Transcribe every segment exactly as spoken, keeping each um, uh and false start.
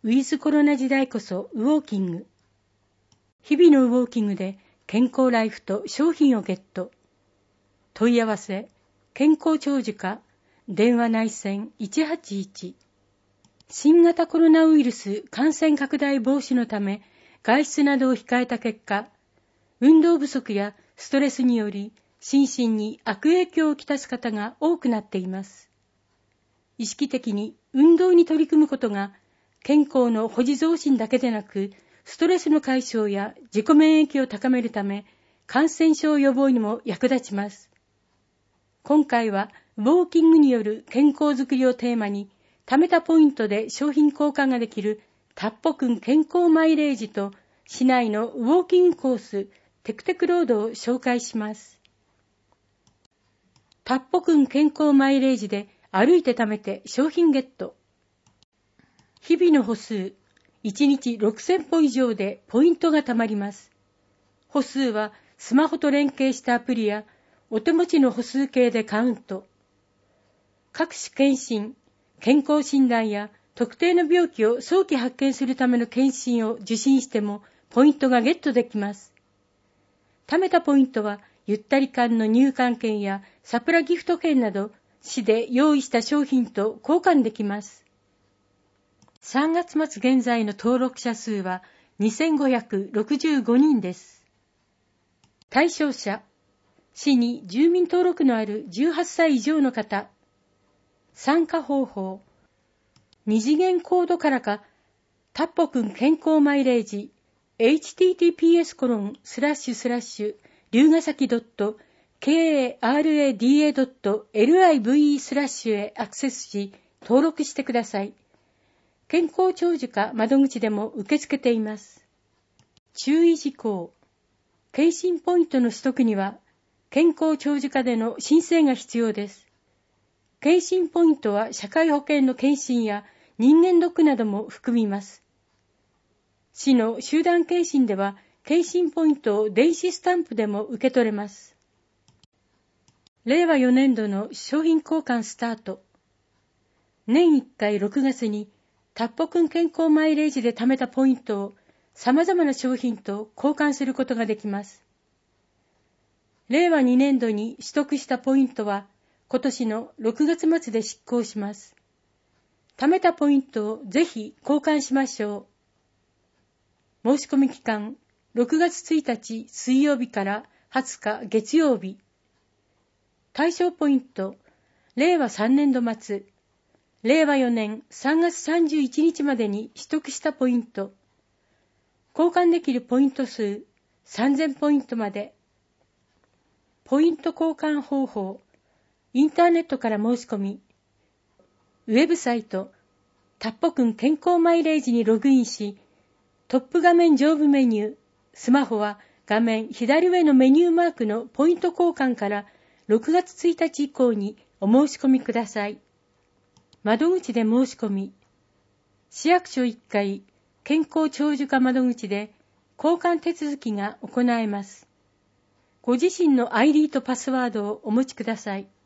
ウィズコロナ時代こそウォーキング。日々のウォーキングで健康ライフと商品をゲット。問い合わせ、健康長寿課、電話内線いちはちいち。新型コロナウイルス感染拡大防止のため、外出などを控えた結果、運動不足やストレスにより心身に悪影響をきたす方が多くなっています。意識的に運動に取り組むことが健康の保持増進だけでなく、ストレスの解消や自己免疫を高めるため、感染症予防にも役立ちます。今回はウォーキングによる健康づくりをテーマに、貯めたポイントで商品交換ができるタッポくん健康マイレージと市内のウォーキングコーステクテクロードを紹介します。タッポくん健康マイレージで歩いて貯めて商品ゲット。日々の歩数、いちにちろくせんぽ以上でポイントが貯まります。歩数はスマホと連携したアプリやお手持ちの歩数計でカウント。各種検診、健康診断や特定の病気を早期発見するための検診を受診してもポイントがゲットできます。貯めたポイントはゆったり館の入館券やサプラギフト券など市で用意した商品と交換できます。さんがつ末現在の登録者数はにせんごひゃくろくじゅうごにんです。対象者、市に住民登録のあるじゅうはっさい以上の方。参加方法、二次元コードからか、タッポくん健康マイレージ、エイチティーティーピーエスコロンスラッシュスラッシュ龍ヶ崎 .krada.live スラッシュへアクセスし、登録してください。健康長寿課窓口でも受け付けています。注意事項。健診ポイントの取得には、健康長寿課での申請が必要です。健診ポイントは社会保険の健診や人間ドックなども含みます。市の集団健診では、健診ポイントを電子スタンプでも受け取れます。れいわよねんどの商品交換スタート。年いっかいろくがつにタッポくん健康マイレージで貯めたポイントを様々な商品と交換することができます。れいわにねんどに取得したポイントは今年のろくがつ末で失効します。貯めたポイントをぜひ交換しましょう。申し込み期間ろくがつついたち水曜日からはつか月曜日。対象ポイント、れいわさんねんど末、れいわよねんさんがつさんじゅういちにちまでに取得したポイント。交換できるポイント数さんぜんポイントまで。ポイント交換方法、インターネットから申し込み、ウェブサイト、タッポくん健康マイレージにログインし、トップ画面上部メニュー、スマホは画面左上のメニューマークのポイント交換からろくがつついたち以降にお申し込みください。窓口で申し込み、市役所いっかい健康長寿課窓口で交換手続きが行えます。ご自身の アイディー とパスワードをお持ちください。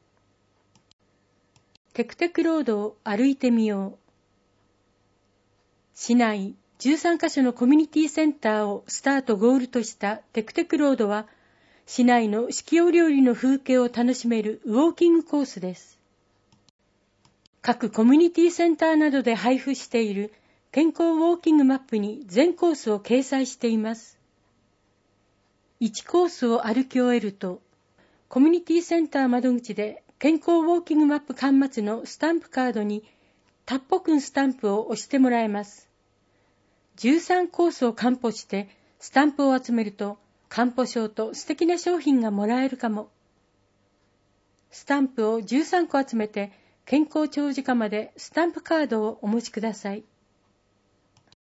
テクテクロードを歩いてみよう。市内じゅうさんかしょのコミュニティセンターをスタートゴールとしたテクテクロードは、市内の四季折々の風景を楽しめるウォーキングコースです。各コミュニティセンターなどで配布している健康ウォーキングマップに全コースを掲載しています。いちコースを歩き終えると、コミュニティセンター窓口で健康ウォーキングマップ端末のスタンプカードにタッポくんスタンプを押してもらえます。じゅうさんコースを完歩してスタンプを集めると完歩証と素敵な商品がもらえるかも。スタンプをじゅうさんこ集めて健康長寿課までスタンプカードをお持ちください。